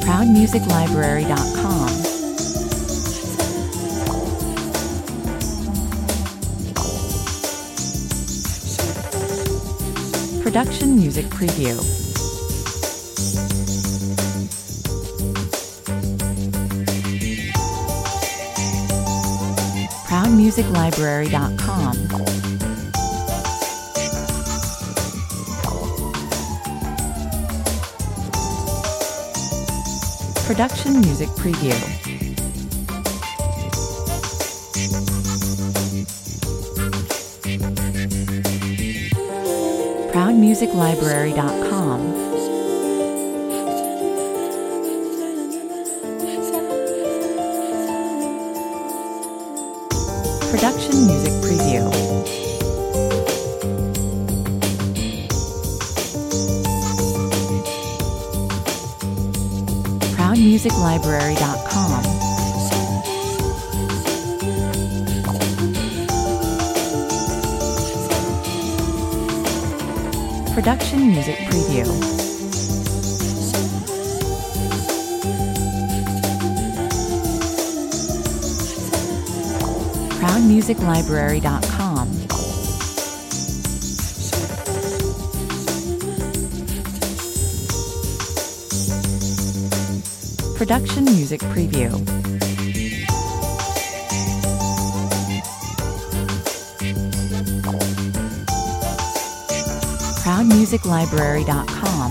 ProudMusicLibrary.com. Production Music Preview. ProudMusicLibrary.com. Production Music Preview. ProudMusicLibrary.com. Production Music Preview. ProudMusicLibrary.com. Production Music Preview. ProudMusicLibrary.com. Production Music Preview. ProudMusicLibrary.com.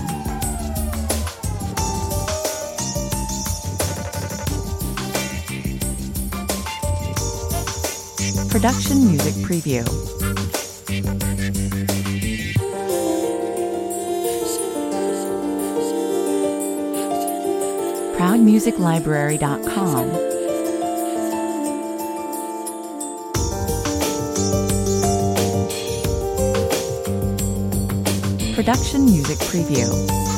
Production Music Preview. ProudMusicLibrary.com. Production Music Preview.